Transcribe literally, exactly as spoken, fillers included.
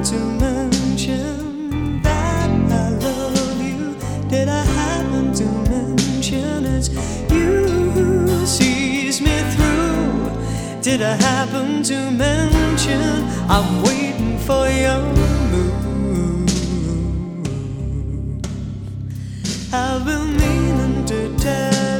to mention that I love you? Did I happen to mention it's you who sees me through? Did I happen to mention I'm waiting